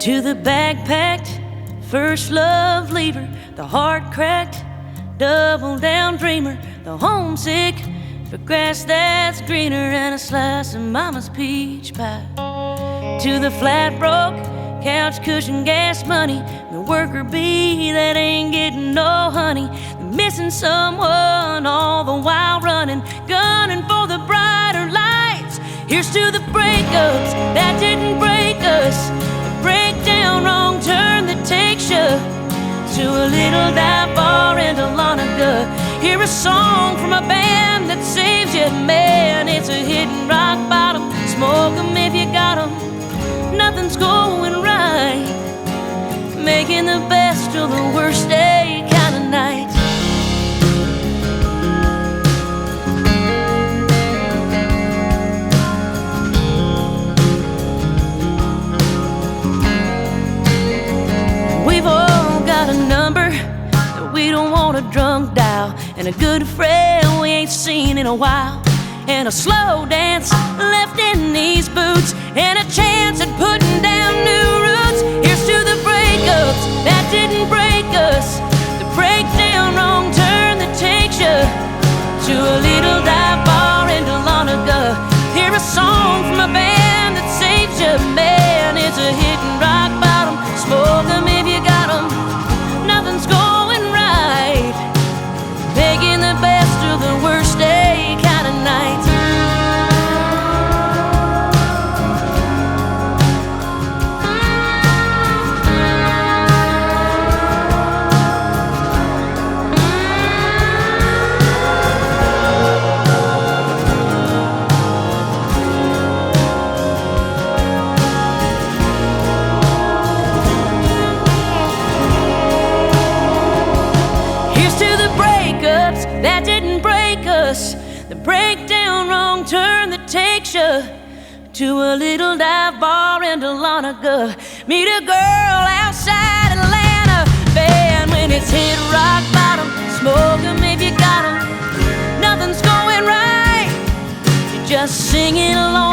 To the backpacked, first love leaver, the heart cracked, double down dreamer, the homesick for grass that's greener and a slice of mama's peach pie. To the flat broke, couch cushion gas money, the worker bee that ain't getting no honey, the missing someone all the while running, gunning for the brighter lights. Here's to the breakups that didn't break us, the breakdown wrong turn that takes you to a little dive bar in Dahlonega. Hear a song from a band that saves you, man, it's a hidden rock bottom. Smoke 'em if you got 'em, nothing's going right, making the best of the worst day kind of night. We've all got a number that we don't want a drunk dial, and a good friend we ain't seen in a while, and a slow dance left in these boots, and a chance at putting down new roots. Here's to the breakups that didn't break us, the breakdown wrong turn that takes you to a little dive bar in Dahlonega. Hear a song from a band that saves you, man, it's a hidden rock bottom. Smoke 'em if you got 'em, nothing's going right, making the best of the worst day kind of night. That didn't break us, the breakdown wrong turn that takes you to a little dive bar in Dahlonega. Meet a girl outside Atlanta, band when it's hit rock bottom. Smoke 'em if you got 'em, nothing's going right, you're just singing along.